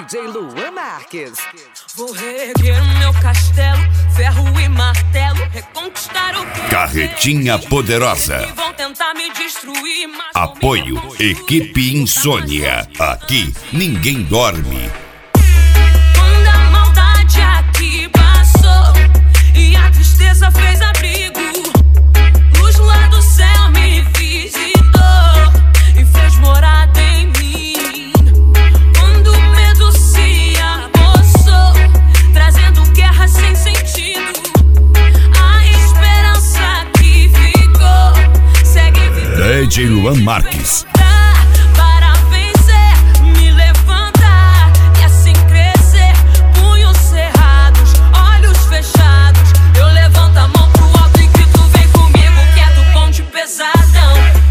DJ Luan Marques. Vou reerguer o meu castelo, ferro e martelo, reconquistar o que Carretinha Poderosa. vão tentar me destruir, mas Apoio Equipe Insônia. Aqui ninguém dorme. quando a maldade aqui passou e a tristeza fez abrigo, luz lá do céu me visitou e fez morada em mim. Quando o medo se apossou, trazendo guerra sem sentido, a esperança que ficou segue vivendo. DJ Luan Marques. Para vencer, me levantar e assim crescer. Punhos cerrados, olhos fechados. Eu levanto a mão pro alto e grito: vem comigo que é do bonde pesadão.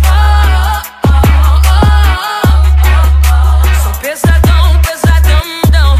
Sou pesadão, pesadão.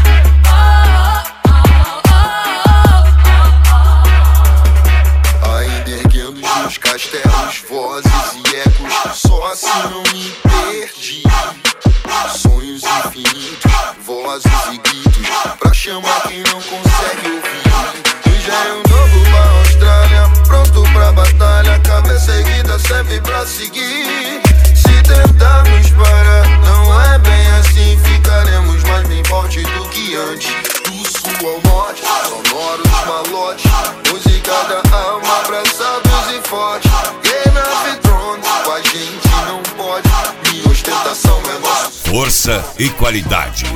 Ainda erguendo os meus castelos, vozes e ecos, só assim não me perdi. Sonhos infinitos, vozes e gritos, pra chamar quem não consegue ouvir. Engenho novo pra Austrália, pronto pra batalha, cabeça erguida sempre pra seguir. Se tentarmos parar, não é bem assim, ficaremos mais bem forte do que antes. Do sul ao norte, sonoros malotes, música da alma, abraçados e fortes. Game of Thrones, com a gente não pode, minha ostentação é nosso. Força e qualidade.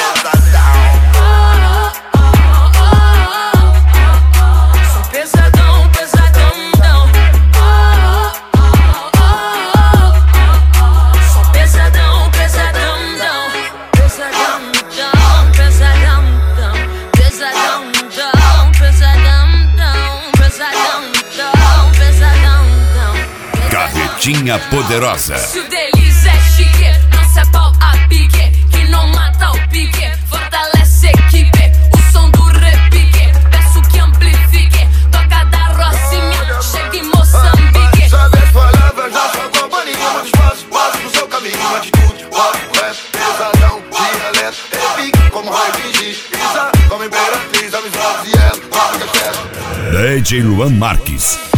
Sou pesadão, pesadão. Sou pesadão, pesadão. Carretinha Poderosa. Se o deles é chique, não se é pau a pique, que não mata o pique, fortalece a equipe. O som do repique, peço que amplifique, toca da Rocinha, chega em Moçambique. Sabe as palavras da sua companhia, muito espaço, passo pro seu caminho, atitude, rock, rap, pesadão, dialeto, repique, como vai fingir, Isa, como imperatriz, amizades e ela, rock, castelo. DJ Luan Marques.